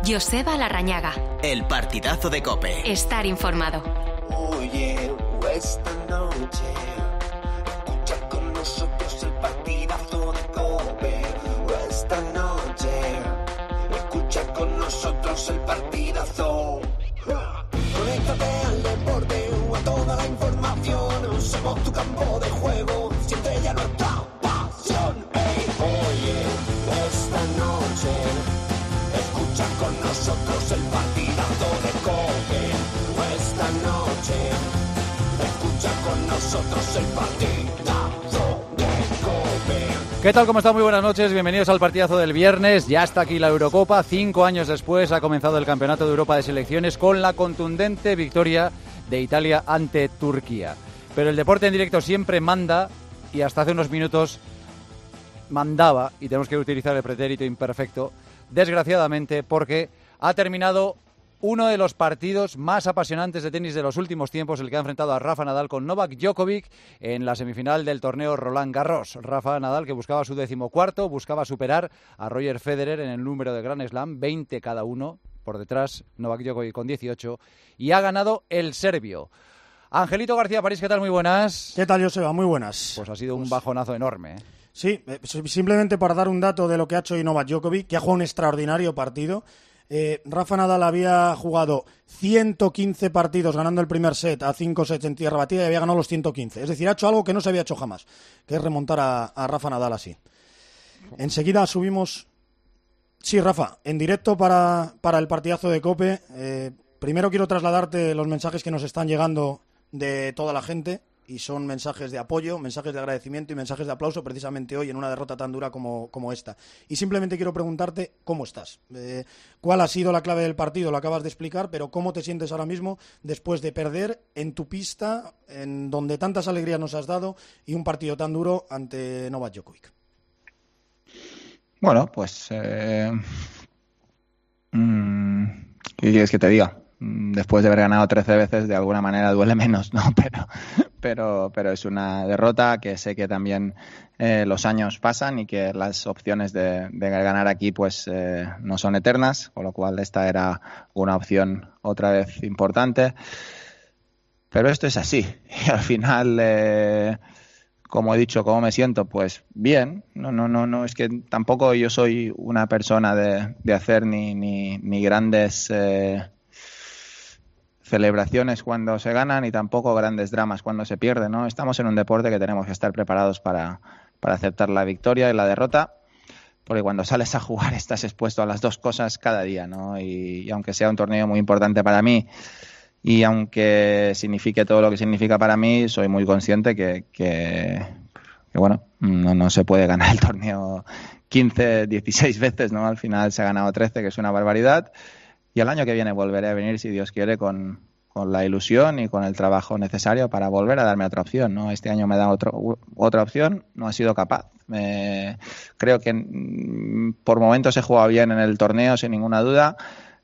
Joseba Larrañaga. El partidazo de COPE. Estar informado. Oye, esta noche escucha con nosotros el partidazo de COPE. Esta noche escucha con nosotros el partidazo. Conéctate al deporte o a toda la información. Somos tu campo de juego, siempre ya nuestra pasión. Hey, oye, esta noche escucha con nosotros el partidazo de COPE. Esta noche escucha con nosotros el partidazo de COPE. ¿Qué tal? ¿Cómo están? Muy buenas noches, bienvenidos al partidazo del viernes. Ya está aquí la Eurocopa, 5 años después ha comenzado el Campeonato de Europa de Selecciones con la contundente victoria de Italia ante Turquía. Pero el deporte en directo siempre manda, y hasta hace unos minutos mandaba, y tenemos que utilizar el pretérito imperfecto, desgraciadamente, porque ha terminado uno de los partidos más apasionantes de tenis de los últimos tiempos, el que ha enfrentado a Rafa Nadal con Novak Djokovic en la semifinal del torneo Roland Garros. Rafa Nadal, que buscaba su 14º, buscaba superar a Roger Federer en el número de Grand Slam, 20 cada uno, por detrás Novak Djokovic con 18, y ha ganado el serbio. Angelito García París, ¿qué tal? Muy buenas. ¿Qué tal, Joseba? Muy buenas. Pues ha sido un bajonazo enorme, ¿eh? Sí, simplemente para dar un dato de lo que ha hecho hoy Novak Djokovic, que ha jugado un extraordinario partido. Rafa Nadal había jugado 115 partidos ganando el primer set a 5 sets en tierra batida y había ganado los 115. Es decir, ha hecho algo que no se había hecho jamás, que es remontar a Rafa Nadal así. Enseguida subimos... Sí, Rafa, en directo para el partidazo de COPE. Primero quiero trasladarte los mensajes que nos están llegando de toda la gente, y son mensajes de apoyo, mensajes de agradecimiento y mensajes de aplauso precisamente hoy en una derrota tan dura como esta. Y simplemente quiero preguntarte cómo estás, cuál ha sido la clave del partido, lo acabas de explicar, pero cómo te sientes ahora mismo después de perder en tu pista, en donde tantas alegrías nos has dado, y un partido tan duro ante Novak Djokovic. Bueno, pues ¿qué quieres que te diga? Después de haber ganado 13 veces, de alguna manera duele menos, ¿no? Pero es una derrota que sé que también los años pasan y que las opciones de ganar aquí pues no son eternas, con lo cual esta era una opción otra vez importante. Pero esto es así y al final, como he dicho, ¿cómo me siento? Pues bien. No, es que tampoco yo soy una persona de hacer ni grandes celebraciones cuando se ganan y tampoco grandes dramas cuando se pierde, ¿no? Estamos en un deporte que tenemos que estar preparados para aceptar la victoria y la derrota, porque cuando sales a jugar estás expuesto a las dos cosas cada día, ¿no? Y aunque sea un torneo muy importante para mí y aunque signifique todo lo que significa para mí, soy muy consciente que bueno, no se puede ganar el torneo 15, 16 veces, ¿no? Al final se ha ganado 13, que es una barbaridad. Y el año que viene volveré a venir, si Dios quiere, con la ilusión y con el trabajo necesario para volver a darme otra opción, ¿no? Este año me da otra opción, no he sido capaz. Creo que por momentos he jugado bien en el torneo, sin ninguna duda.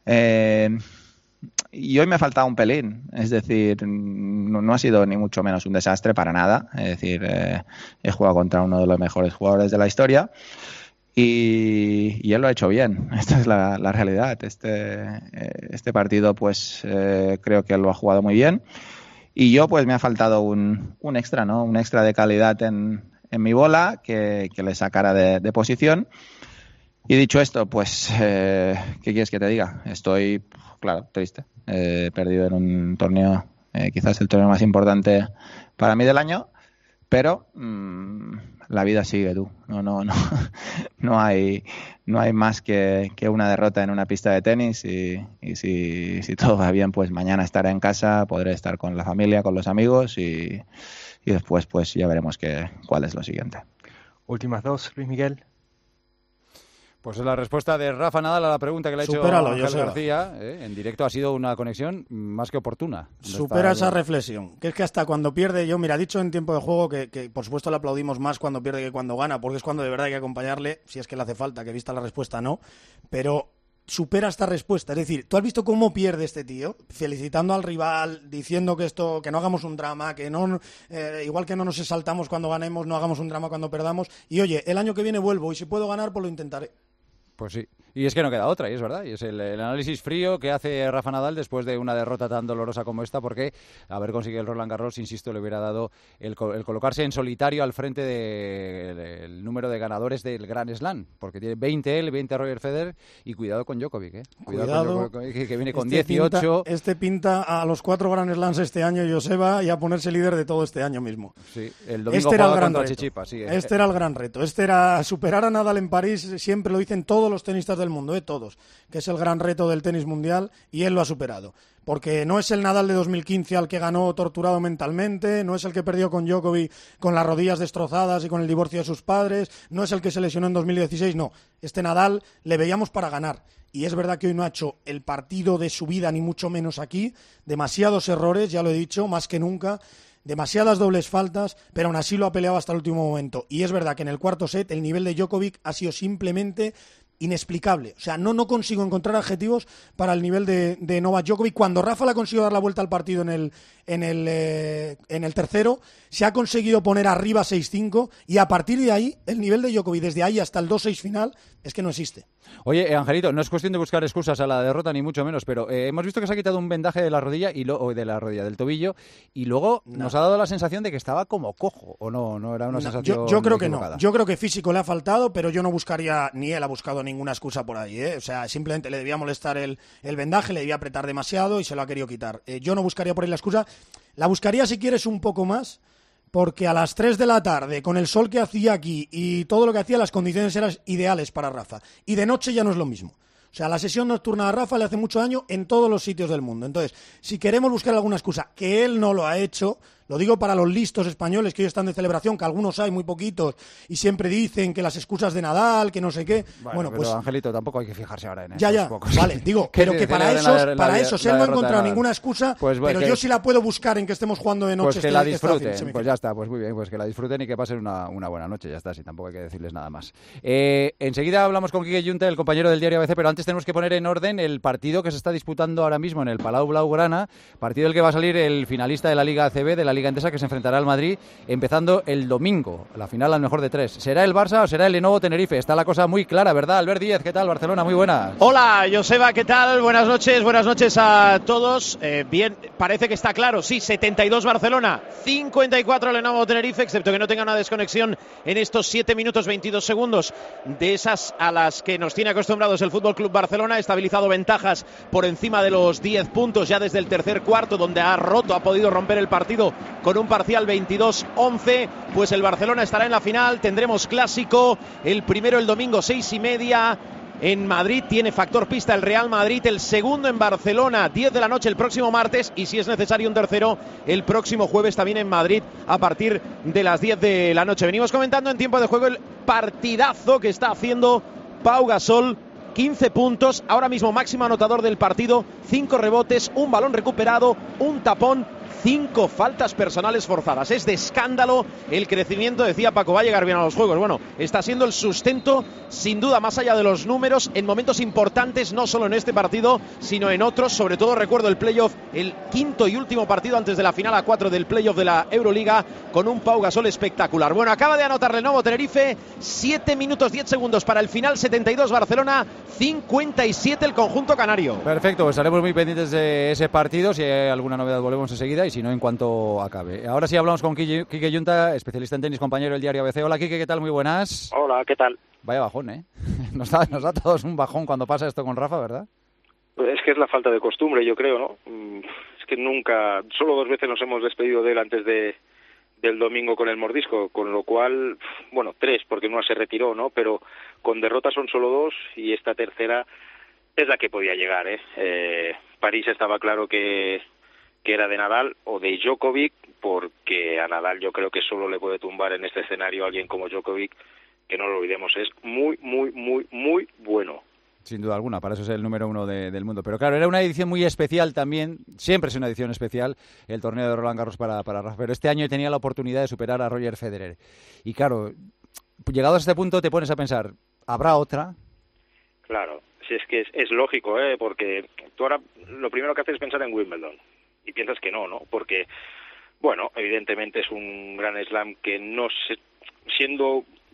Y hoy me ha faltado un pelín, es decir, no ha sido ni mucho menos un desastre para nada. Es decir, he jugado contra uno de los mejores jugadores de la historia. Y él lo ha hecho bien, esta es la realidad. Este partido pues creo que él lo ha jugado muy bien y yo pues me ha faltado un extra, ¿no? Un extra de calidad en mi bola que le sacara de posición. Y dicho esto, pues ¿qué quieres que te diga? Estoy, claro, triste. He perdido en un torneo, quizás el torneo más importante para mí del año. Pero la vida sigue, tú. No hay más que una derrota en una pista de tenis y si todo va bien, pues mañana estaré en casa, podré estar con la familia, con los amigos y después pues ya veremos cuál es lo siguiente. Últimas dos, Luis Miguel. Pues la respuesta de Rafa Nadal a la pregunta que le ha hecho Ángel García, en directo ha sido una conexión más que oportuna. Supera esa reflexión, que es que hasta cuando pierde, ha dicho en tiempo de juego que por supuesto le aplaudimos más cuando pierde que cuando gana, porque es cuando de verdad hay que acompañarle, si es que le hace falta, que vista la respuesta no, pero supera esta respuesta. Es decir, ¿tú has visto cómo pierde este tío? Felicitando al rival, diciendo que no hagamos un drama, que no, igual que no nos exaltamos cuando ganemos, no hagamos un drama cuando perdamos. Y oye, el año que viene vuelvo y si puedo ganar, pues lo intentaré. Pues sí. Y es que no queda otra, y es verdad. Y es el análisis frío que hace Rafa Nadal después de una derrota tan dolorosa como esta, porque haber conseguido el Roland Garros, insisto, le hubiera dado el colocarse en solitario al frente del número de ganadores del Grand Slam, porque tiene 20 él, 20 Roger Federer, y cuidado con Djokovic, ¿eh? Cuidado con Djokovic, que viene con 18. Pinta a los 4 Grand Slams este año, Joseba, y a ponerse líder de todo este año mismo. Sí, el domingo jugaba contra Tsitsipas. Sí, este era el gran reto. Este era superar a Nadal en París, siempre lo dicen todos los tenistas del mundo, todos, que es el gran reto del tenis mundial, y él lo ha superado. Porque no es el Nadal de 2015 al que ganó torturado mentalmente, no es el que perdió con Djokovic con las rodillas destrozadas y con el divorcio de sus padres, no es el que se lesionó en 2016, no. Este Nadal le veíamos para ganar. Y es verdad que hoy no ha hecho el partido de su vida, ni mucho menos aquí. Demasiados errores, ya lo he dicho, más que nunca. Demasiadas dobles faltas, pero aún así lo ha peleado hasta el último momento. Y es verdad que en el cuarto set el nivel de Djokovic ha sido simplemente inexplicable. O sea, no consigo encontrar adjetivos para el nivel de Novak Djokovic. Cuando Rafa le ha conseguido dar la vuelta al partido en el tercero, se ha conseguido poner arriba 6-5, y a partir de ahí, el nivel de Djokovic desde ahí hasta el 2-6 final es que no existe. Oye, Angelito, no es cuestión de buscar excusas a la derrota, ni mucho menos, pero hemos visto que se ha quitado un vendaje de la rodilla del tobillo, y luego nos ha dado la sensación de que estaba como cojo, ¿o no era una sensación yo creo equivocada? Que no. Yo creo que físico le ha faltado, pero yo no buscaría, ni él ha buscado ninguna excusa por ahí, ¿eh? O sea, simplemente le debía molestar el vendaje, le debía apretar demasiado y se lo ha querido quitar. Yo no buscaría por ahí la excusa, la buscaría si quieres un poco más, porque a las 3 de la tarde, con el sol que hacía aquí y todo lo que hacía, las condiciones eran ideales para Rafa. Y de noche ya no es lo mismo. O sea, la sesión nocturna de Rafa le hace mucho daño en todos los sitios del mundo. Entonces, si queremos buscar alguna excusa, que él no lo ha hecho, lo digo para los listos españoles que hoy están de celebración, que algunos hay, muy poquitos, y siempre dicen que las excusas de Nadal, que no sé qué. Bueno, pero pues Angelito, tampoco hay que fijarse ahora en eso. Ya, vale, digo, pero que para esos él no ha encontrado ninguna excusa, pues pero yo sí la puedo buscar en que estemos jugando de noche. Pues que la disfruten, pues ya está, pues muy bien, pues que la disfruten y que pasen una buena noche, ya está, sí, tampoco hay que decirles nada más. Enseguida hablamos con Quique Yunta, el compañero del diario ABC, pero antes tenemos que poner en orden el partido que se está disputando ahora mismo en el Palau Blaugrana, partido del que va a salir el finalista de la Liga ACB, de la Liga Endesa, que se enfrentará al Madrid, empezando el domingo, la final al mejor de 3. ¿Será el Barça o será el Lenovo Tenerife? Está la cosa muy clara, ¿verdad? Albert Díez, ¿qué tal? Barcelona, muy buenas. Hola, Joseba, ¿qué tal? Buenas noches a todos. Bien, parece que está claro, sí, 72 Barcelona, 54 Lenovo Tenerife, excepto que no tenga una desconexión en estos 7 minutos 22 segundos de esas a las que nos tiene acostumbrados el Fútbol Club Barcelona. Ha estabilizado ventajas por encima de los 10 puntos ya desde el tercer cuarto, donde ha podido romper el partido con un parcial 22-11. Pues el Barcelona estará en la final, tendremos clásico, el primero el domingo 6:30 en Madrid, tiene factor pista el Real Madrid, el segundo en Barcelona 10 de la noche el próximo martes, y si es necesario un tercero el próximo jueves también en Madrid a partir de las 10 de la noche. Venimos comentando en tiempo de juego el partidazo que está haciendo Pau Gasol. 15 puntos, ahora mismo máximo anotador del partido, 5 rebotes, un balón recuperado, un tapón, 5 faltas personales forzadas. Es de escándalo el crecimiento, decía Paco, va a llegar bien a los juegos. Bueno, está siendo el sustento, sin duda, más allá de los números, en momentos importantes, no solo en este partido, sino en otros. Sobre todo recuerdo el playoff, el quinto y último partido antes de la final a 4 del playoff de la Euroliga, con un Pau Gasol espectacular. Bueno, acaba de anotar Lenovo Tenerife, 7 minutos 10 segundos para el final, 72 Barcelona, 57 el conjunto canario. Perfecto, pues estaremos muy pendientes de ese partido. Si hay alguna novedad volvemos enseguida, y si no, en cuanto acabe. Ahora sí hablamos con Quique Yunta, especialista en tenis, compañero del diario ABC. Hola, Quique, ¿qué tal? Muy buenas. Hola, ¿qué tal? Vaya bajón, ¿eh? Nos da a todos un bajón cuando pasa esto con Rafa, ¿verdad? Es que es la falta de costumbre, yo creo, ¿no? Es que nunca, solo 2 veces nos hemos despedido de él antes del domingo con el mordisco, con lo cual, bueno, 3, porque una se retiró, ¿no? Pero con derrotas son solo 2, y esta tercera es la que podía llegar, ¿eh? París estaba claro que era de Nadal o de Djokovic, porque a Nadal yo creo que solo le puede tumbar en este escenario a alguien como Djokovic, que no lo olvidemos, es muy, muy, muy, muy bueno. Sin duda alguna, para eso es el número 1 del mundo. Pero claro, era una edición muy especial también, siempre es una edición especial, el torneo de Roland Garros para Rafa, pero este año tenía la oportunidad de superar a Roger Federer. Y claro, llegado a este punto te pones a pensar, ¿habrá otra? Claro, si es que es lógico, porque tú ahora lo primero que haces es pensar en Wimbledon, y piensas que no, porque, bueno, evidentemente es un gran slam que no se, siendo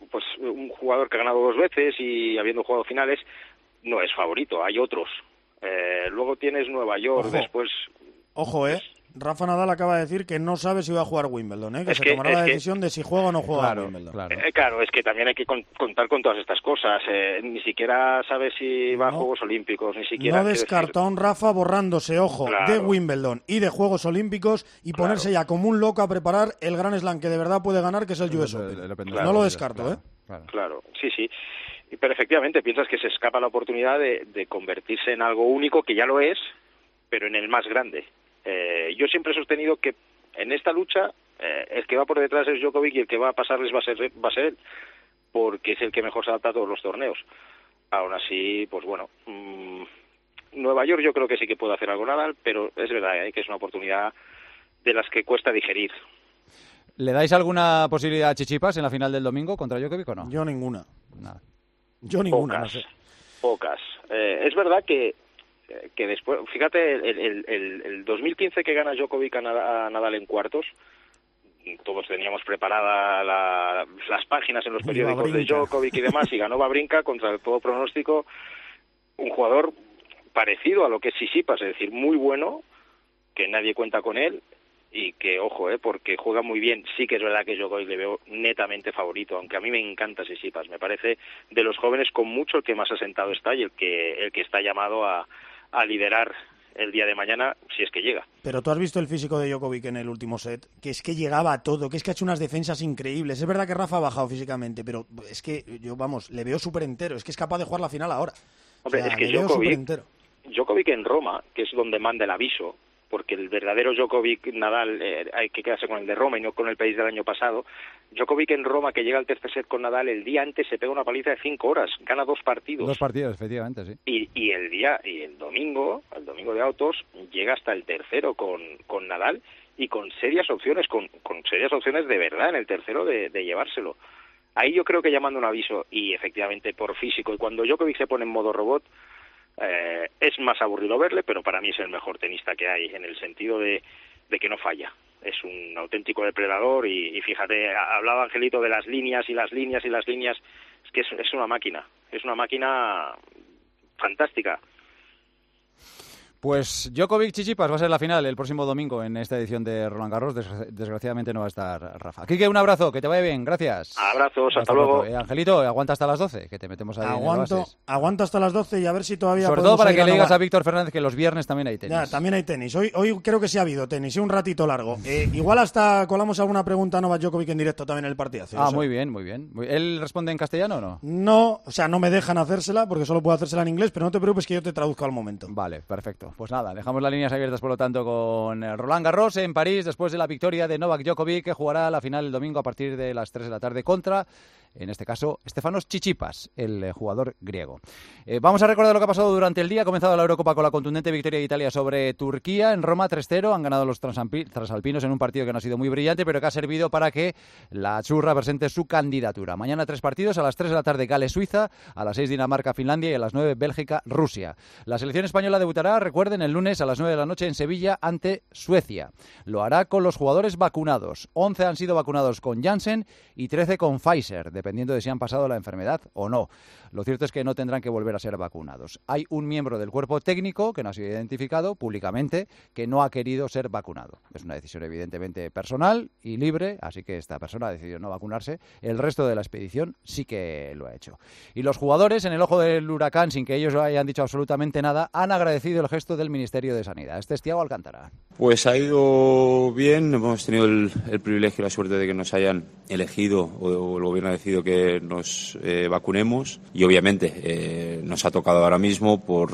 pues un jugador que ha ganado 2 veces y habiendo jugado finales, no es favorito, hay otros. Luego tienes Nueva York, después... Ojo, Rafa Nadal acaba de decir que no sabe si va a jugar Wimbledon, que se tomará la decisión de si juega o no juega Wimbledon. Claro, es que también hay que contar con todas estas cosas. Ni siquiera sabe si va a Juegos Olímpicos, ni siquiera... No descarta a un Rafa borrándose, de Wimbledon y de Juegos Olímpicos y ponerse ya como un loco a preparar el Gran Slam que de verdad puede ganar, que es el US Open. No lo descarto, Claro, sí. Pero efectivamente piensas que se escapa la oportunidad de convertirse en algo único, que ya lo es, pero en el más grande. Yo siempre he sostenido que en esta lucha el que va por detrás es Djokovic y el que va a pasarles va a ser él, porque es el que mejor se adapta a todos los torneos. Aún así, pues bueno, Nueva York yo creo que sí que puede hacer algo Nadal, pero es verdad que es una oportunidad de las que cuesta digerir. ¿Le dais alguna posibilidad a Tsitsipas en la final del domingo contra Djokovic o no? Yo ninguna. Nada. Yo ninguna, Pocas, no sé. Pocas. Es verdad que después, fíjate, el 2015 que gana Djokovic a Nadal en cuartos, todos teníamos preparadas las páginas en los periódicos de Djokovic y demás, y ganó Wawrinka contra todo pronóstico, un jugador parecido a lo que es Tsitsipas, es decir, muy bueno, que nadie cuenta con él, y que, ojo, porque juega muy bien. Sí que es verdad que Djokovic le veo netamente favorito, aunque a mí me encanta Tsitsipas, me parece de los jóvenes con mucho el que más asentado está y el que está llamado a liderar el día de mañana, si es que llega. Pero tú has visto el físico de Djokovic en el último set, que es que llegaba a todo, que es que ha hecho unas defensas increíbles. Es verdad que Rafa ha bajado físicamente, pero es que yo, le veo súper entero, es que es capaz de jugar la final ahora. Hombre, es que Djokovic en Roma, que es donde manda el aviso, porque el verdadero Djokovic Nadal hay que quedarse con el de Roma y no con el país del año pasado. Djokovic en Roma, que llega al tercer set con Nadal, el día antes se pega una paliza de 5 horas, gana 2 partidos. 2 partidos, efectivamente, sí. Y el domingo de autos, llega hasta el tercero con Nadal y con serias opciones, con serias opciones de verdad en el tercero de llevárselo. Ahí yo creo que llamando un aviso, y efectivamente por físico, y cuando Djokovic se pone en modo robot, es más aburrido verle, pero para mí es el mejor tenista que hay, en el sentido de que no falla. Es un auténtico depredador y fíjate, hablaba Angelito de las líneas y las líneas y las líneas, es que es una máquina fantástica. Pues Djokovic-Tsitsipas va a ser la final el próximo domingo en esta edición de Roland Garros. Desgraciadamente no va a estar Rafa. Quique, un abrazo, que te vaya bien, gracias. Abrazos, hasta luego. Angelito, aguanta hasta las 12, que te metemos ahí Aguanto hasta las 12 y a ver si todavía... Sobre todo para que le digas a Víctor Fernández que los viernes también hay tenis. Ya, también hay tenis. Hoy creo que sí ha habido tenis, un ratito largo. Igual hasta colamos alguna pregunta a Novak Djokovic en directo también en el partidazo. Muy bien, muy bien. ¿Él responde en castellano o no? No, o sea, no me dejan hacérsela porque solo puedo hacérsela en inglés, pero no te preocupes que yo te traduzco al momento. Vale, perfecto. Pues nada, dejamos las líneas abiertas, por lo tanto, con Roland Garros en París, después de la victoria de Novak Djokovic, que jugará la final el domingo a partir de las 3 de la tarde contra, en este caso, Stefanos Tsitsipas, el jugador griego. Vamos a recordar lo que ha pasado durante el día. Ha comenzado la Eurocopa con la contundente victoria de Italia sobre Turquía en Roma 3-0. Han ganado los transalpinos en un partido que no ha sido muy brillante, pero que ha servido para que la churra presente su candidatura. Mañana 3 partidos, a las 3 de la tarde Gales-Suiza, a las 6 Dinamarca-Finlandia y a las 9 Bélgica-Rusia. La selección española debutará, recuerden, el lunes a las 9 de la noche en Sevilla ante Suecia. Lo hará con los jugadores vacunados. 11 han sido vacunados con Janssen y 13 con Pfizer, dependiendo de si han pasado la enfermedad o no. Lo cierto es que no tendrán que volver a ser vacunados. Hay un miembro del cuerpo técnico que no ha sido identificado públicamente que no ha querido ser vacunado. Es una decisión evidentemente personal y libre, así que esta persona ha decidido no vacunarse. El resto de la expedición sí que lo ha hecho. Y los jugadores, en el ojo del huracán, sin que ellos hayan dicho absolutamente nada, han agradecido el gesto del Ministerio de Sanidad. Este es Thiago Alcántara. Pues ha ido bien, hemos tenido el privilegio y la suerte de que nos hayan elegido o el gobierno ha decidido que nos vacunemos y obviamente nos ha tocado ahora mismo por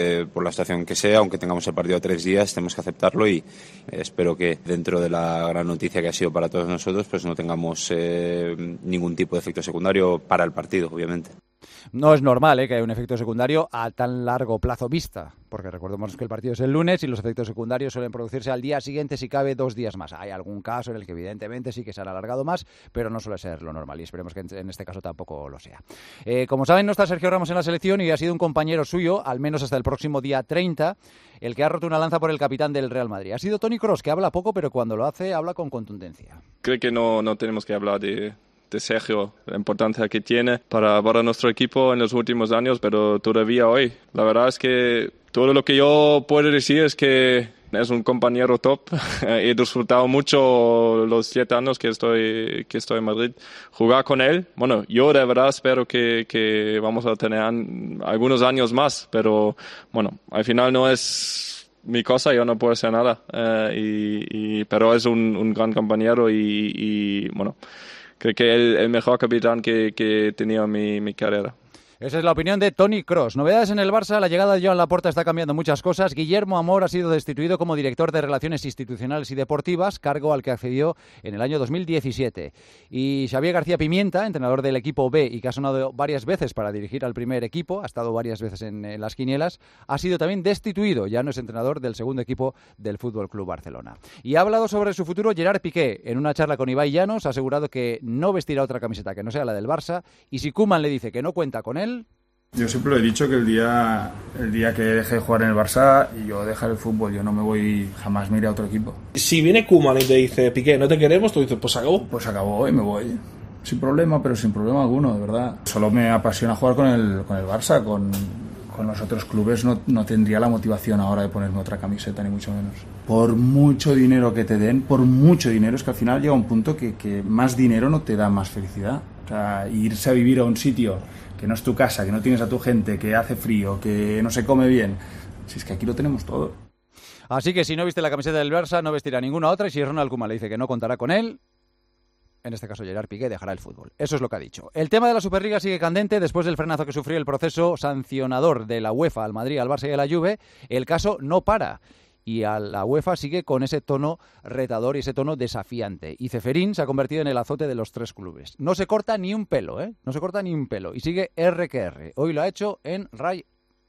la situación que sea, aunque tengamos el partido a 3 días, tenemos que aceptarlo y espero que dentro de la gran noticia que ha sido para todos nosotros pues no tengamos ningún tipo de efecto secundario para el partido, obviamente. No es normal que haya un efecto secundario a tan largo plazo vista, porque recordemos que el partido es el lunes y los efectos secundarios suelen producirse al día siguiente, si cabe 2 días más. Hay algún caso en el que evidentemente sí que se han alargado más, pero no suele ser lo normal y esperemos que en este caso tampoco lo sea. Como saben, no está Sergio Ramos en la selección y ha sido un compañero suyo, al menos hasta el próximo día 30, el que ha roto una lanza por el capitán del Real Madrid. Ha sido Toni Kroos, que habla poco, pero cuando lo hace, habla con contundencia. Creo que no tenemos que hablar de de Sergio, la importancia que tiene para nuestro equipo en los últimos años, pero todavía hoy. La verdad es que todo lo que yo puedo decir es que es un compañero top. He disfrutado mucho los 7 años que estoy en Madrid. Jugar con él, bueno, yo de verdad espero que vamos a tener algunos años más, pero bueno, al final no es mi cosa, yo no puedo hacer nada. Pero es un gran compañero y bueno, creo que el mejor capitán que he tenido en mi carrera. Esa es la opinión de Toni Kroos. Novedades en el Barça, la llegada de Joan Laporta está cambiando muchas cosas. Guillermo Amor ha sido destituido como director de Relaciones Institucionales y Deportivas, cargo al que accedió en el año 2017. Y Xavier García Pimienta, entrenador del equipo B y que ha sonado varias veces para dirigir al primer equipo, ha estado varias veces en las quinielas, ha sido también destituido, ya no es entrenador del segundo equipo del Fútbol Club Barcelona. Y ha hablado sobre su futuro Gerard Piqué. En una charla con Ibai Llanos ha asegurado que no vestirá otra camiseta que no sea la del Barça, y si Koeman le dice que no cuenta con él... Yo siempre lo he dicho que el día que deje de jugar en el Barça y yo dejar el fútbol, yo no me voy, jamás me iré a otro equipo. Si viene Koeman y te dice, Piqué, no te queremos, tú dices, pues acabó. Pues acabó y me voy. Sin problema, pero sin problema alguno, de verdad. Solo me apasiona jugar con el Barça, con los otros clubes no tendría la motivación ahora de ponerme otra camiseta, ni mucho menos. Por mucho dinero que te den, por mucho dinero, es que al final llega un punto que más dinero no te da más felicidad. O sea, irse a vivir a un sitio que no es tu casa, que no tienes a tu gente, que hace frío, que no se come bien. Si es que aquí lo tenemos todo. Así que si no viste la camiseta del Barça, no vestirá ninguna otra, y si Ronald Koeman le dice que no contará con él, en este caso Gerard Piqué dejará el fútbol. Eso es lo que ha dicho. El tema de la Superliga sigue candente después del frenazo que sufrió el proceso sancionador de la UEFA al Madrid, al Barça y a la Juve. El caso no para. Y a la UEFA sigue con ese tono retador y ese tono desafiante. Y Ceferín se ha convertido en el azote de los 3 clubes. No se corta ni un pelo, ¿eh? No se corta ni un pelo. Y sigue R que R. Hoy lo ha hecho en RAI.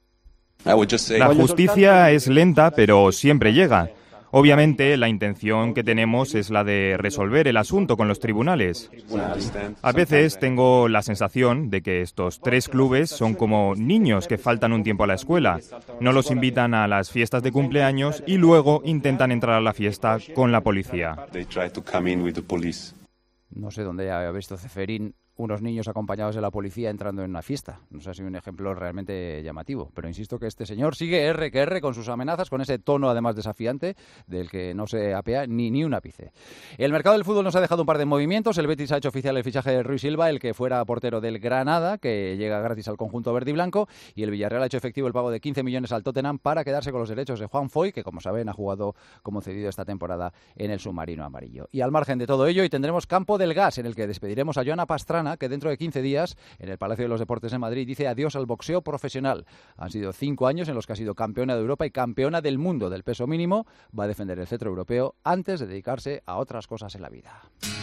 La justicia es lenta, pero siempre llega. Obviamente, la intención que tenemos es la de resolver el asunto con los tribunales. A veces tengo la sensación de que estos 3 clubes son como niños que faltan un tiempo a la escuela. No los invitan a las fiestas de cumpleaños y luego intentan entrar a la fiesta con la policía. No sé dónde ha visto Ceferín unos niños acompañados de la policía entrando en una fiesta. No sé si un ejemplo realmente llamativo, pero insisto que este señor sigue R que R con sus amenazas, con ese tono además desafiante del que no se apea ni un ápice. El mercado del fútbol nos ha dejado un par de movimientos. El Betis ha hecho oficial el fichaje de Rui Silva, el que fuera portero del Granada, que llega gratis al conjunto verde y blanco, y el Villarreal ha hecho efectivo el pago de 15 millones al Tottenham para quedarse con los derechos de Juan Foy, que como saben ha jugado como cedido esta temporada en el submarino amarillo. Y al margen de todo ello, hoy tendremos Campo del Gas, en el que despediremos a Joana Pastrana, que dentro de 15 días en el Palacio de los Deportes de Madrid dice adiós al boxeo profesional. Han sido 5 años en los que ha sido campeona de Europa y campeona del mundo del peso mínimo. Va a defender el cetro europeo antes de dedicarse a otras cosas en la vida.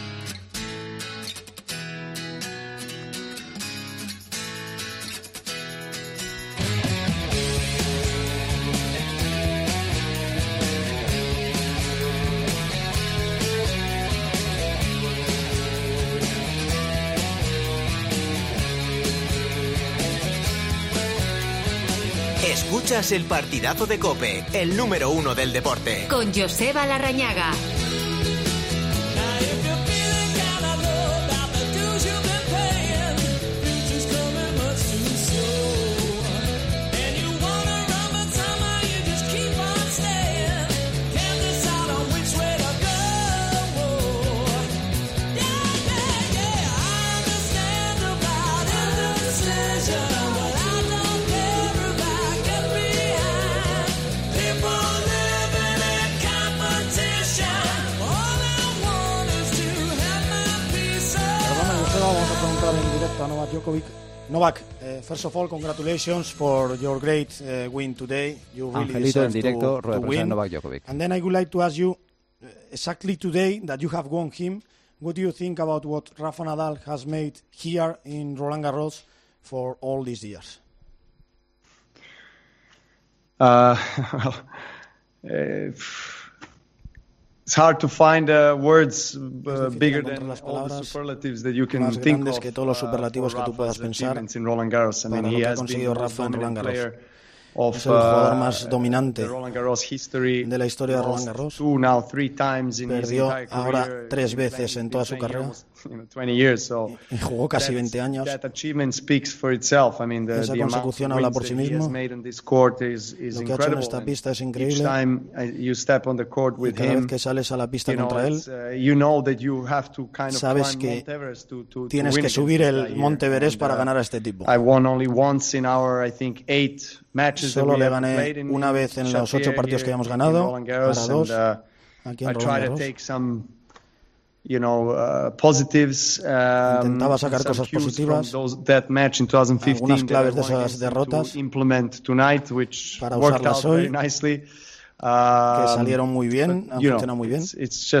Escuchas el partidazo de COPE, el número 1 del deporte. Con Joseba Larrañaga. Vamos a preguntar en directo a Novak Djokovic. Novak, first of all, congratulations for your great win today. You really Angelito en deserve directo, rueda to de prensa de win. Novak Djokovic. And then I would like to ask you, exactly today that you have won him, what do you think about what Rafa Nadal has made here in Roland Garros for all these years? It's hard to find words bigger than all the superlatives that you can think of que todos los superlativos que tú puedas pensar in Roland Garros. I mean, he has been Rafa en Roland Garros. Es el jugador más dominante de la historia de Roland Garros. Perdió ahora 3 veces en toda su carrera. 20 years. So y jugó casi 20 años. That achievement speaks for itself. I mean, esa consecución habla por sí mismo. Lo que ha hecho en esta pista es increíble. Y cada vez que sales a la pista contra él, sabes que tienes que subir el Monte Everest para ganar a este tipo. Solo le gané una vez en los 8 partidos que habíamos ganado, para 2, aquí en Roland Garros. Intentaba sacar cosas positivas, algunas claves de esas derrotas para usarlas hoy, que salieron muy bien, han funcionado muy bien.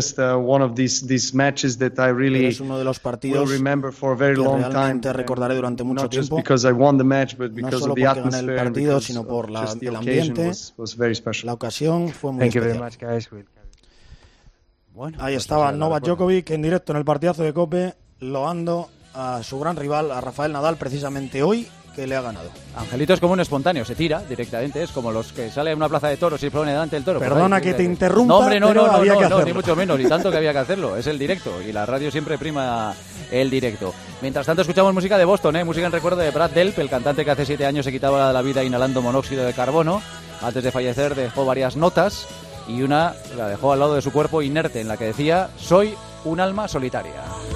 Pero es uno de los partidos que realmente recordaré durante mucho tiempo, no solo porque gané el partido, sino por el ambiente. La ocasión fue muy especial. Bueno, ahí estaba Novak Djokovic en directo en el partidazo de COPE, loando a su gran rival, a Rafael Nadal, precisamente hoy, que le ha ganado. Angelito es como un espontáneo, se tira directamente, es como los que salen a una plaza de toros y se pone delante del toro. Perdona que te interrumpa, no, hombre, pero había que hacerlo. Ni mucho menos, ni tanto que había que hacerlo, es el directo, y la radio siempre prima el directo. Mientras tanto escuchamos música de Boston, música en recuerdo de Brad Delp, el cantante que hace 7 años se quitaba la vida inhalando monóxido de carbono. Antes de fallecer dejó varias notas, y una la dejó al lado de su cuerpo inerte, en la que decía: soy un alma solitaria.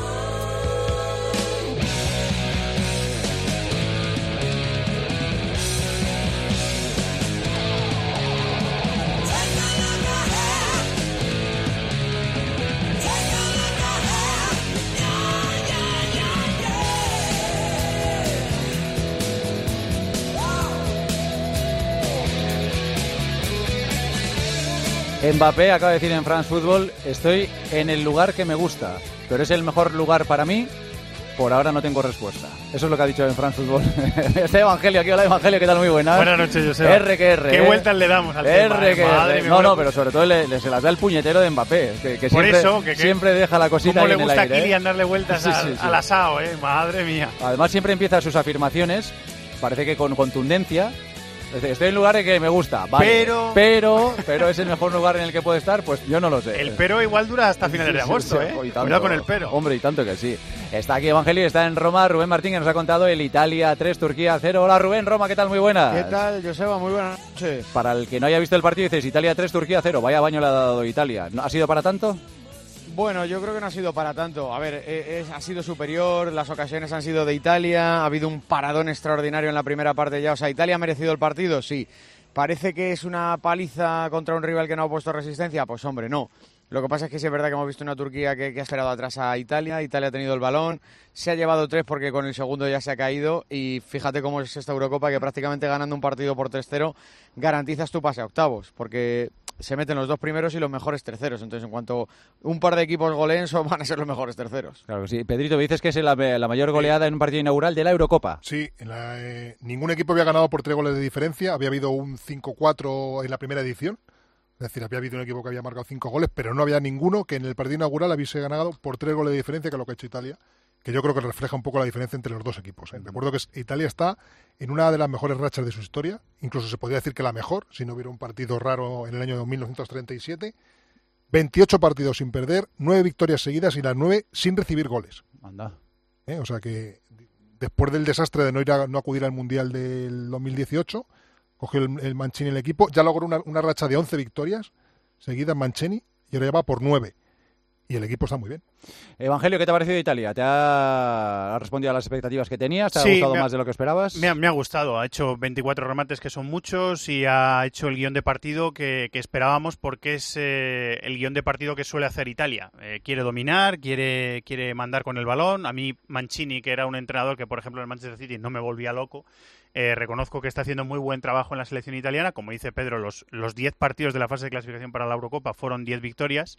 Mbappé acaba de decir en France Football: estoy en el lugar que me gusta, pero es el mejor lugar para mí. Por ahora no tengo respuesta. Eso es lo que ha dicho en France Football. Este Evangelio, aquí hola Evangelio, ¿qué tal? Muy buenas. Buenas noches, Joseba. RQR. ¿Qué vueltas le damos al tema? Madre no, pero sobre todo se las da el puñetero de Mbappé, que por siempre, eso, siempre deja la cosita ahí en el aire. ¿Cómo le gusta a Kylian darle vueltas al asado, Madre mía. Además siempre empieza sus afirmaciones, parece que con contundencia. Estoy en el lugar en que me gusta, vale, pero es el mejor lugar en el que puede estar, pues yo no lo sé. El pero igual dura hasta finales de agosto, Cuidado con el pero. Hombre, y tanto que sí. Está aquí Evangelio, está en Roma, Rubén Martín, que nos ha contado el Italia 3, Turquía 0. Hola Rubén, Roma, ¿qué tal? Muy buenas. ¿Qué tal, Joseba? Muy buenas noches. Para el que no haya visto el partido, dices Italia 3, Turquía 0. Vaya baño le ha dado Italia. ¿Ha sido para tanto? Bueno, yo creo que no ha sido para tanto. A ver, ha sido superior, las ocasiones han sido de Italia, ha habido un paradón extraordinario en la primera parte ya. O sea, ¿Italia ha merecido el partido? Sí. ¿Parece que es una paliza contra un rival que no ha puesto resistencia? Pues hombre, no. Lo que pasa es que sí es verdad que hemos visto una Turquía que ha esperado atrás a Italia. Italia ha tenido el balón, se ha llevado 3 porque con el segundo ya se ha caído. Y fíjate cómo es esta Eurocopa, que prácticamente ganando un partido por 3-0 garantizas tu pase a octavos, porque se meten los 2 primeros y los mejores terceros. Entonces, en cuanto un par de equipos goleen, van a ser los mejores terceros. Claro que sí. Pedrito, me dices que es la mayor goleada en un partido inaugural de la Eurocopa. Sí, ningún equipo había ganado por 3 goles de diferencia. Había habido un 5-4 en la primera edición. Es decir, había habido un equipo que había marcado 5 goles, pero no había ninguno que en el partido inaugural hubiese ganado por 3 goles de diferencia, que es lo que ha hecho Italia, que yo creo que refleja un poco la diferencia entre los dos equipos. Recuerdo que Italia está en una de las mejores rachas de su historia, incluso se podría decir que la mejor, si no hubiera un partido raro en el año 1937. 28 partidos sin perder, 9 victorias seguidas y las 9 sin recibir goles. Anda. O sea que después del desastre de no acudir al Mundial del 2018, cogió el Mancini el equipo, ya logró una racha de 11 victorias seguidas Mancini y ahora ya va por 9. Y el equipo está muy bien. Evangelio, ¿qué te ha parecido Italia? ¿Te ha respondido a las expectativas que tenías? ¿Te ha gustado más de lo que esperabas? Me ha gustado. Ha hecho 24 remates, que son muchos, y ha hecho el guión de partido que esperábamos, porque es el guión de partido que suele hacer Italia. Quiere dominar, quiere mandar con el balón. A mí Mancini, que era un entrenador que, por ejemplo, en el Manchester City no me volvía loco, reconozco que está haciendo muy buen trabajo en la selección italiana. Como dice Pedro, los 10 partidos de la fase de clasificación para la Eurocopa fueron 10 victorias,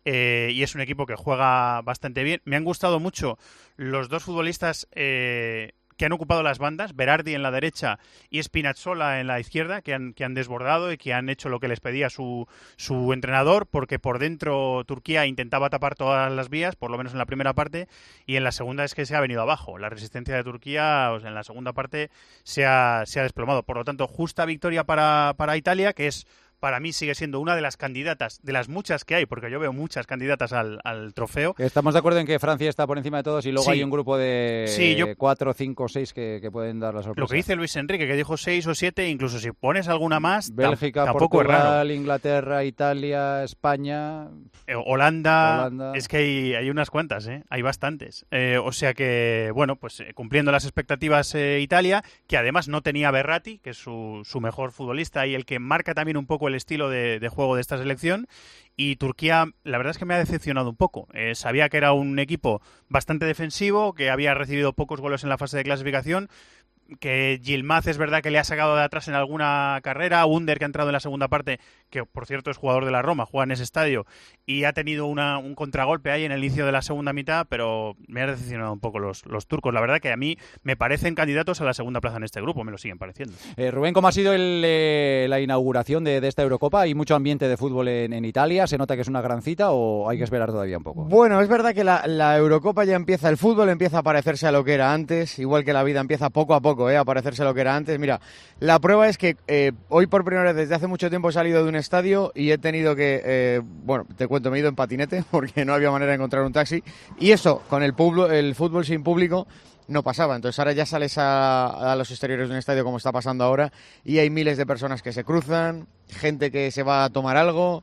y es un equipo que juega bastante bien. Me han gustado mucho los 2 futbolistas que han ocupado las bandas, Berardi en la derecha y Spinazzola en la izquierda, que han desbordado y que han hecho lo que les pedía su entrenador, porque por dentro Turquía intentaba tapar todas las vías, por lo menos en la primera parte, y en la segunda es que se ha venido abajo. La resistencia de Turquía, en la segunda parte, se ha desplomado. Por lo tanto, justa victoria para Italia, que es para mí sigue siendo una de las candidatas, de las muchas que hay, porque yo veo muchas candidatas al trofeo. Estamos de acuerdo en que Francia está por encima de todos y luego Sí. hay un grupo de Sí, 4, 5, 6 que pueden dar la sorpresa. Lo que dice Luis Enrique, que dijo 6 o 7, incluso si pones alguna más, Bélgica, tampoco es raro. Portugal, Inglaterra, Italia, España... Holanda, es que hay unas cuantas, hay bastantes. O sea que, bueno, pues cumpliendo las expectativas Italia, que además no tenía Verratti, que es su mejor futbolista y el que marca también un poco el estilo de juego de esta selección. Y Turquía, la verdad es que me ha decepcionado un poco. Sabía que era un equipo bastante defensivo, que había recibido pocos goles en la fase de clasificación, que Yilmaz es verdad que le ha sacado de atrás en alguna carrera, Under que ha entrado en la segunda parte, que por cierto es jugador de la Roma, juega en ese estadio y ha tenido un contragolpe ahí en el inicio de la segunda mitad, pero me ha decepcionado un poco los turcos. La verdad que a mí me parecen candidatos a la segunda plaza en este grupo, me lo siguen pareciendo. Rubén, ¿cómo ha sido la inauguración de esta Eurocopa? ¿Hay mucho ambiente de fútbol en Italia? ¿Se nota que es una gran cita o hay que esperar todavía un poco? Bueno, es verdad que la Eurocopa ya empieza, el fútbol empieza a parecerse a lo que era antes, igual que la vida empieza poco a poco a parecerse a lo que era antes. Mira, la prueba es que hoy por primera vez desde hace mucho tiempo he salido de un estadio y he tenido que, bueno, te cuento, me he ido en patinete porque no había manera de encontrar un taxi y eso, con el fútbol sin público no pasaba. Entonces ahora ya sales a los exteriores de un estadio como está pasando ahora y hay miles de personas que se cruzan, gente que se va a tomar algo.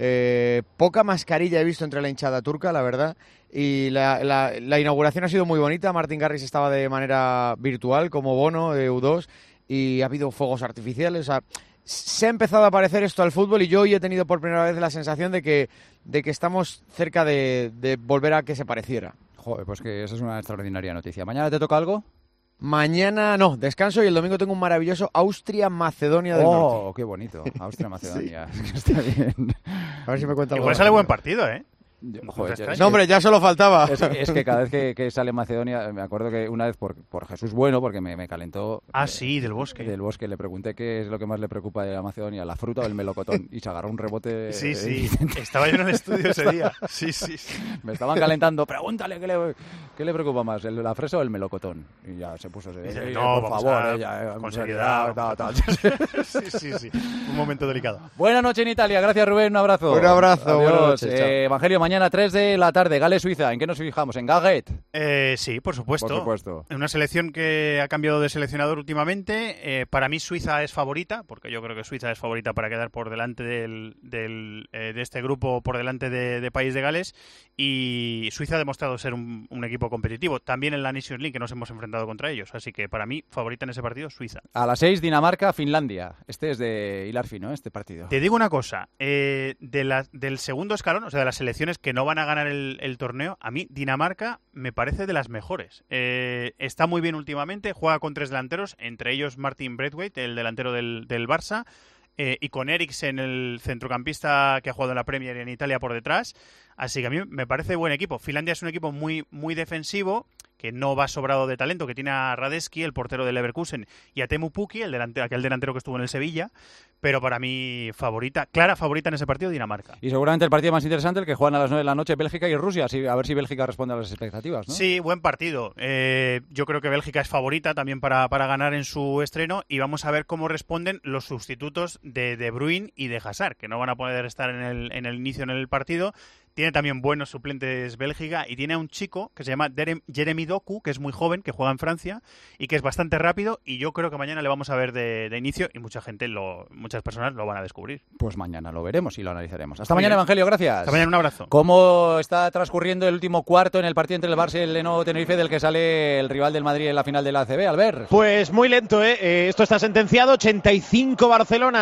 Poca mascarilla he visto entre la hinchada turca, la verdad, y la inauguración ha sido muy bonita. Martin Garrix estaba de manera virtual como Bono de U2 y ha habido fuegos artificiales. O sea, se ha empezado a parecer esto al fútbol y yo hoy he tenido por primera vez la sensación de que estamos cerca de volver a que se pareciera. Joder, pues que esa es una extraordinaria noticia. ¿Mañana te toca algo? Mañana no, descanso y el domingo tengo un maravilloso Austria-Macedonia del Norte. ¡Oh, qué bonito! Austria-Macedonia. Sí. Está bien. A ver si me cuenta algo. Igual sale buen partido, ¿eh? No, hombre, ya solo faltaba. Es que cada vez que sale Macedonia, me acuerdo que una vez por Jesús Bueno, porque me calentó. Ah, sí, del Bosque. Del Bosque, le pregunté qué es lo que más le preocupa de la Macedonia, la fruta o el melocotón, y se agarró un rebote. Sí, estaba yo en el estudio ese día. Sí. Me estaban calentando, pregúntale qué le preocupa más, la fresa o el melocotón. Y ya se puso. No, por favor, con seriedad. Sí. Un momento delicado. Buena noche en Italia, gracias Rubén, un abrazo. Un abrazo, buenas noches. Evangelio, mañana 3 de la tarde, Gales-Suiza. ¿En qué nos fijamos? ¿En Gallet? Sí, por supuesto. Por supuesto. Una selección que ha cambiado de seleccionador últimamente. Para mí Suiza es favorita, porque yo creo que Suiza es favorita para quedar por delante de este grupo, por delante de País de Gales. Y Suiza ha demostrado ser un equipo competitivo. También en la Nations League, que nos hemos enfrentado contra ellos. Así que para mí, favorita en ese partido, Suiza. A las 6, Dinamarca-Finlandia. Este es de hilar fino, este partido. Te digo una cosa. Del segundo escalón, o sea, de las selecciones que no van a ganar el torneo, a mí Dinamarca me parece de las mejores. Está muy bien últimamente, juega con 3 delanteros, entre ellos Martin Braithwaite, el delantero del Barça, y con Eriksen, el centrocampista que ha jugado en la Premier y en Italia por detrás. Así que a mí me parece buen equipo. Finlandia es un equipo muy, muy defensivo, que no va sobrado de talento, que tiene a Radeski, el portero del Leverkusen, y a Teemu Pukki, aquel delantero que estuvo en el Sevilla, pero para mí clara favorita en ese partido, Dinamarca. Y seguramente el partido más interesante, el que juegan a las 9 de la noche, Bélgica y Rusia, a ver si Bélgica responde a las expectativas, ¿no? Sí, buen partido. Yo creo que Bélgica es favorita también para ganar en su estreno, y vamos a ver cómo responden los sustitutos de De Bruyne y de Hazard, que no van a poder estar en el inicio en el partido. Tiene también buenos suplentes Bélgica y tiene a un chico que se llama Jeremy Doku, que es muy joven, que juega en Francia y que es bastante rápido, y yo creo que mañana le vamos a ver de inicio y muchas personas lo van a descubrir. Pues mañana lo veremos y lo analizaremos. Hasta mañana, Evangelio, gracias. Hasta mañana, un abrazo. ¿Cómo está transcurriendo el último cuarto en el partido entre el Barça y el Lenovo Tenerife, del que sale el rival del Madrid en la final de la ACB, Albert? Pues muy lento, ¿eh? Esto está sentenciado, 85 Barcelona,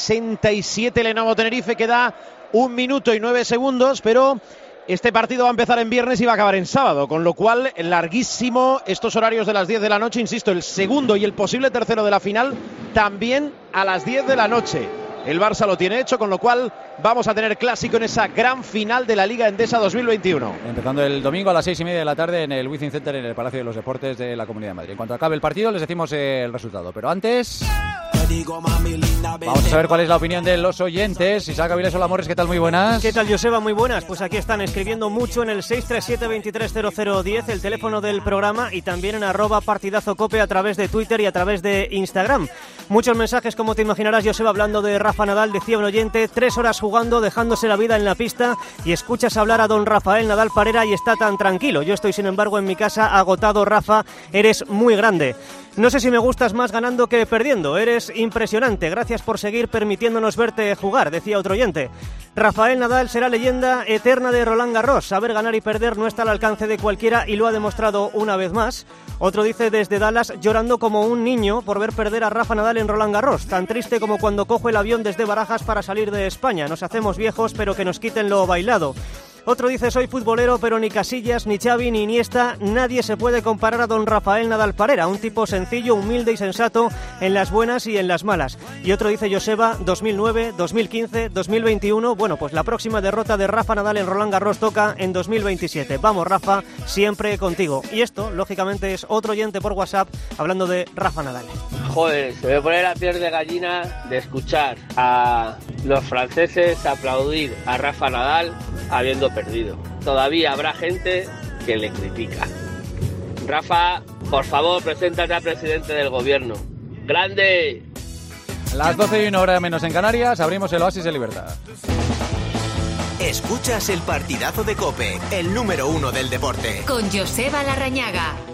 67 Lenovo Tenerife, queda 1 minuto y 9 segundos, pero este partido va a empezar en viernes y va a acabar en sábado, con lo cual larguísimo estos horarios de las 10 de la noche, insisto, el segundo y el posible tercero de la final también a las 10 de la noche. El Barça lo tiene hecho, con lo cual vamos a tener clásico en esa gran final de la Liga Endesa 2021. Empezando el domingo a las 6:30 de la tarde en el Wizzing Center, en el Palacio de los Deportes de la Comunidad de Madrid. En cuanto acabe el partido les decimos el resultado, pero antes... Vamos a saber cuál es la opinión de los oyentes. Isaac Avilés, hola Morris, ¿qué tal? Muy buenas. ¿Qué tal, Joseba? Muy buenas. Pues aquí están escribiendo mucho en el 637-230010, el teléfono del programa, y también en @partidazocope a través de Twitter y a través de Instagram. Muchos mensajes, como te imaginarás, Joseba, hablando de Rafa Nadal. Decía un oyente, 3 horas jugando, dejándose la vida en la pista, y escuchas hablar a don Rafael Nadal Parera y está tan tranquilo. Yo estoy, sin embargo, en mi casa agotado. Rafa, eres muy grande. No sé si me gustas más ganando que perdiendo. Eres impresionante. Gracias por seguir permitiéndonos verte jugar, decía otro oyente. Rafael Nadal será leyenda eterna de Roland Garros. Saber ganar y perder no está al alcance de cualquiera y lo ha demostrado una vez más. Otro dice desde Dallas, llorando como un niño por ver perder a Rafa Nadal en Roland Garros. Tan triste como cuando cojo el avión desde Barajas para salir de España. Nos hacemos viejos, pero que nos quiten lo bailado. Otro dice, soy futbolero, pero ni Casillas, ni Xavi, ni Iniesta, nadie se puede comparar a don Rafael Nadal Parera, un tipo sencillo, humilde y sensato en las buenas y en las malas. Y otro dice, Joseba, 2009, 2015, 2021, bueno, pues la próxima derrota de Rafa Nadal en Roland Garros toca en 2027. Vamos, Rafa, siempre contigo. Y esto, lógicamente, es otro oyente por WhatsApp hablando de Rafa Nadal. Joder, se me pone la piel de gallina de escuchar a los franceses aplaudir a Rafa Nadal habiendo perdido. Todavía habrá gente que le critica. Rafa, por favor, preséntate a presidente del gobierno. ¡Grande! Las 12:01 menos en Canarias, abrimos el Oasis de Libertad. Escuchas el partidazo de COPE, el número 1 del deporte. Con Joseba Larrañaga.